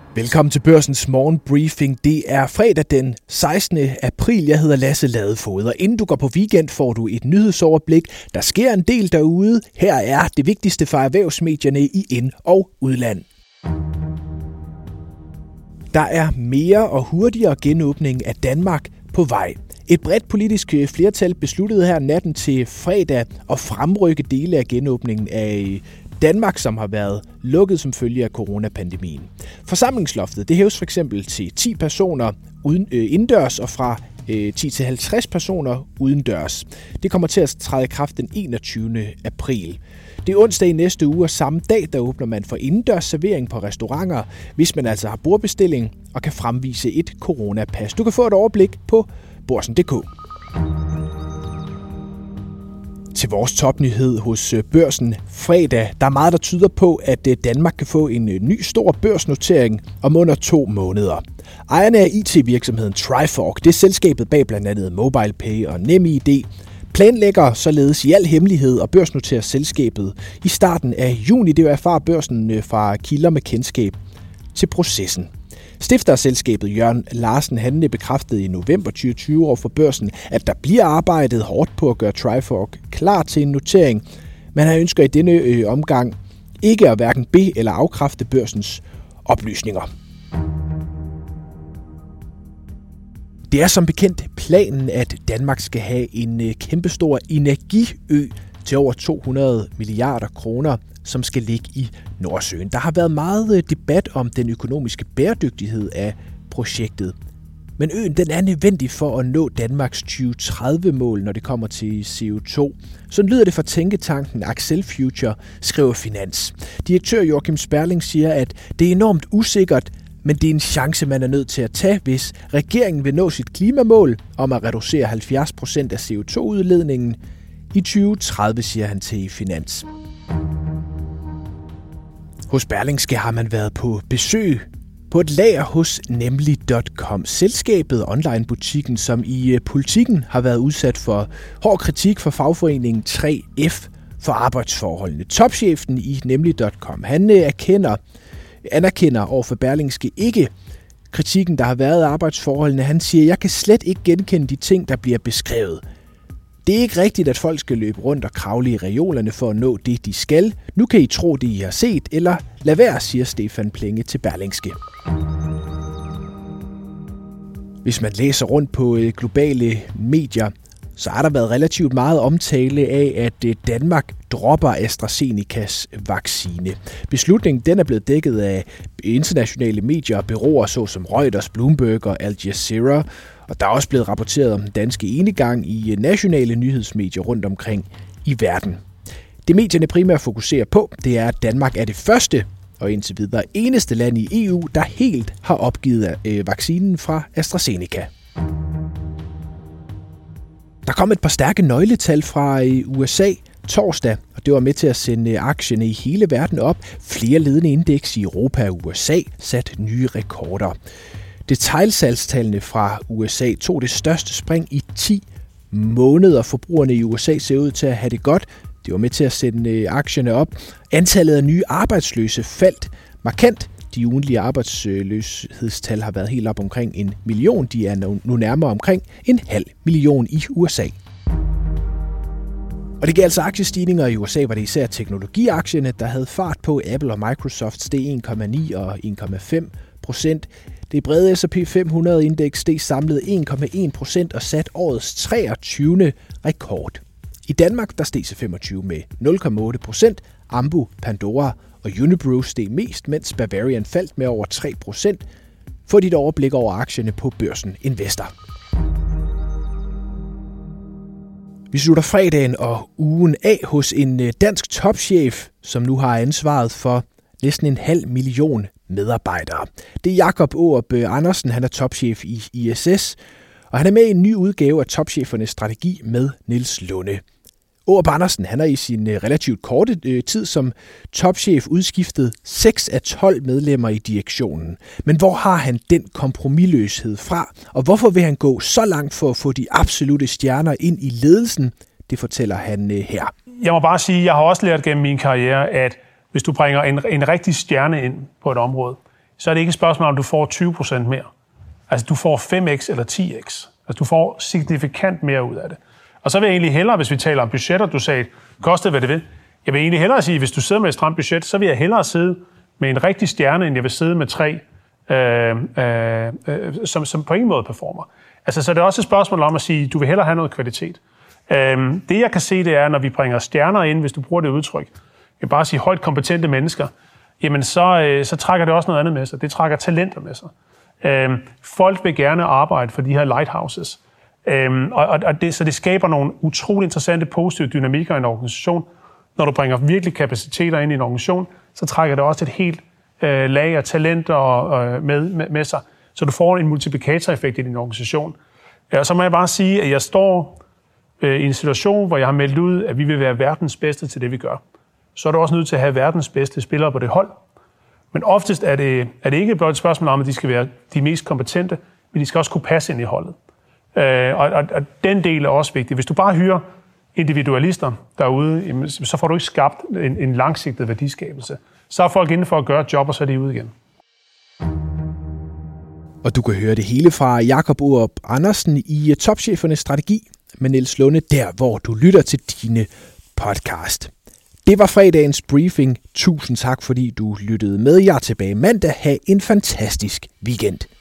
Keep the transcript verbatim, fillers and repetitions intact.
Velkommen til Børsens morgenbriefing. Det er fredag den sekstende april. Jeg hedder Lasse Ladefoged, og inden du går på weekend, får du et nyhedsoverblik. Der sker en del derude. Her er det vigtigste fra erhvervsmedierne i ind- og udland. Der er mere og hurtigere genåbning af Danmark på vej. Et bredt politisk flertal besluttede her natten til fredag at fremrykke dele af genåbningen af Danmark, som har været lukket som følge af coronapandemien. Forsamlingsloftet det hæves for eksempel til ti personer uden, øh, indendørs og fra øh, ti til halvtreds personer udendørs. Det kommer til at træde i kraft den enogtyvende april. Det er onsdag i næste uge, og samme dag der åbner man for indendørs servering på restauranter, hvis man altså har bordbestilling og kan fremvise et coronapas. Du kan få et overblik på Børsen punktum d k. Til vores topnyhed hos Børsen fredag. Der er meget, der tyder på, at Danmark kan få en ny stor børsnotering om under to måneder. Ejerne af I T-virksomheden Trifork, det er selskabet bag blandt andet MobilePay og NemID, planlægger således i al hemmelighed og børsnoterer selskabet i starten af juni. Det vil erfare Børsen fra kilder med kendskab til processen. Stifter af selskabet Jørgen Larsen, han bekræftede i november tyve tyve over for Børsen, at der bliver arbejdet hårdt på at gøre Trifork klar til en notering, men han ønsker i denne øh, omgang ikke at hverken be- eller afkræfte Børsens oplysninger. Det er som bekendt planen, at Danmark skal have en øh, kæmpestor energiø til over to hundrede milliarder kroner, som skal ligge i Nordsøen. Der har været meget debat om den økonomiske bæredygtighed af projektet. Men øen den er nødvendig for at nå Danmarks tyve tredive-mål, når det kommer til C O to. Sådan lyder det fra tænketanken Axel Future, skriver Finans. Direktør Joachim Sperling siger, at det er enormt usikkert, men det er en chance, man er nødt til at tage, hvis regeringen vil nå sit klimamål om at reducere halvfjerds procent af C O to udledningen i tyve tredive, siger han til Finans. Hos Berlingske har man været på besøg på et lager hos nemlig punktum com. Selskabet online-butikken, som i Politiken har været udsat for hård kritik fra fagforeningen tre F for arbejdsforholdene. Topchefen i nemlig punktum com, han erkender, anerkender over for Berlingske ikke kritikken, der har været af arbejdsforholdene. Han siger, jeg kan slet ikke genkende de ting, der bliver beskrevet. Det er ikke rigtigt, at folk skal løbe rundt og kravle i reolerne for at nå det, de skal. Nu kan I tro det, I har set, eller lad være, siger Stefan Plenge til Berlingske. Hvis man læser rundt på globale medier, så har der været relativt meget omtale af, at Danmark dropper AstraZenecas vaccine. Beslutningen den er blevet dækket af internationale medier og bureauer såsom Reuters, Bloomberg og Al Jazeera. Og der er også blevet rapporteret om den danske enegang i nationale nyhedsmedier rundt omkring i verden. Det medierne primært fokuserer på, det er, at Danmark er det første og indtil videre eneste land i E U, der helt har opgivet øh, vaccinen fra AstraZeneca. Der kom et par stærke nøgletal fra U S A torsdag, og det var med til at sende aktierne i hele verden op. Flere ledende indeks i Europa og U S A satte nye rekorder. Detailsalgstallene fra U S A tog det største spring i ti måneder. Forbrugerne i U S A ser ud til at have det godt. Det var med til at sende aktierne op. Antallet af nye arbejdsløse faldt markant. De ugentlige arbejdsløshedstal har været helt op omkring en million. De er nu nærmere omkring en halv million i U S A. Og det gav altså aktiestigninger i U S A, var det især teknologiaktierne, der havde fart på. Apple og Microsoft steg en komma ni og en komma fem procent. Det brede S og P fem hundrede indeks steg samlet en komma en procent og sat årets treogtyvende rekord. I Danmark der steg C femogtyve med nul komma otte procent. Ambu, Pandora og Unibrew steg mest, mens Bavarian faldt med over tre procent. Få dit overblik over aktierne på Børsen Investor. Vi slutter fredagen og ugen af hos en dansk topchef, som nu har ansvaret for næsten en halv million medarbejdere. Det er Jakob Aarup Andersen, han er topchef i I S S, og han er med i en ny udgave af Topchefernes Strategi med Niels Lunde. Aarup Andersen, han har i sin relativt korte øh, tid som topchef udskiftet seks af tolv medlemmer i direktionen. Men hvor har han den kompromisløshed fra, og hvorfor vil han gå så langt for at få de absolute stjerner ind i ledelsen? Det fortæller han øh, her. Jeg må bare sige, at jeg har også lært gennem min karriere, at hvis du bringer en, en rigtig stjerne ind på et område, så er det ikke et spørgsmål om, du får tyve procent mere. Altså, du får fem x eller ti x. Altså, du får signifikant mere ud af det. Og så vil jeg egentlig hellere, hvis vi taler om budgetter, du sagde, koste hvad det vil. Jeg vil egentlig hellere sige, hvis du sidder med et stramt budget, så vil jeg hellere sidde med en rigtig stjerne, end jeg vil sidde med tre, øh, øh, øh, som, som på ingen måde performer. Altså, så det er også et spørgsmål om at sige, du vil hellere have noget kvalitet. Øh, det, jeg kan se, det er, når vi bringer stjerner ind, hvis du bruger det udtryk, jeg vil bare sige højt kompetente mennesker, jamen så, øh, så trækker det også noget andet med sig. Det trækker talenter med sig. Øh, folk vil gerne arbejde for de her lighthouses. Øh, og, og det, så det skaber nogle utrolig interessante positive dynamikker i en organisation. Når du bringer virkelig kapaciteter ind i en organisation, så trækker det også et helt øh, lag af talenter øh, med, med, med sig, så du får en multiplikatoreffekt i din organisation. Ja, så må jeg bare sige, at jeg står øh, i en situation, hvor jeg har meldt ud, at vi vil være verdens bedste til det, vi gør. Så er du også nødt til at have verdens bedste spillere på det hold. Men oftest er det, er det ikke blot et spørgsmål om, at de skal være de mest kompetente, men de skal også kunne passe ind i holdet. Øh, og, og, og den del er også vigtig. Hvis du bare hyrer individualister derude, så får du ikke skabt en, en langsigtet værdiskabelse. Så er folk inde for at gøre et job, og så er de ude igen. Og du kan høre det hele fra Jakob Aarup Andersen i Topchefernes Strategi med Niels Lunde, der hvor du lytter til dine podcast. Det var fredagens briefing. Tusind tak, fordi du lyttede med. Jeg er tilbage mandag. Ha' en fantastisk weekend.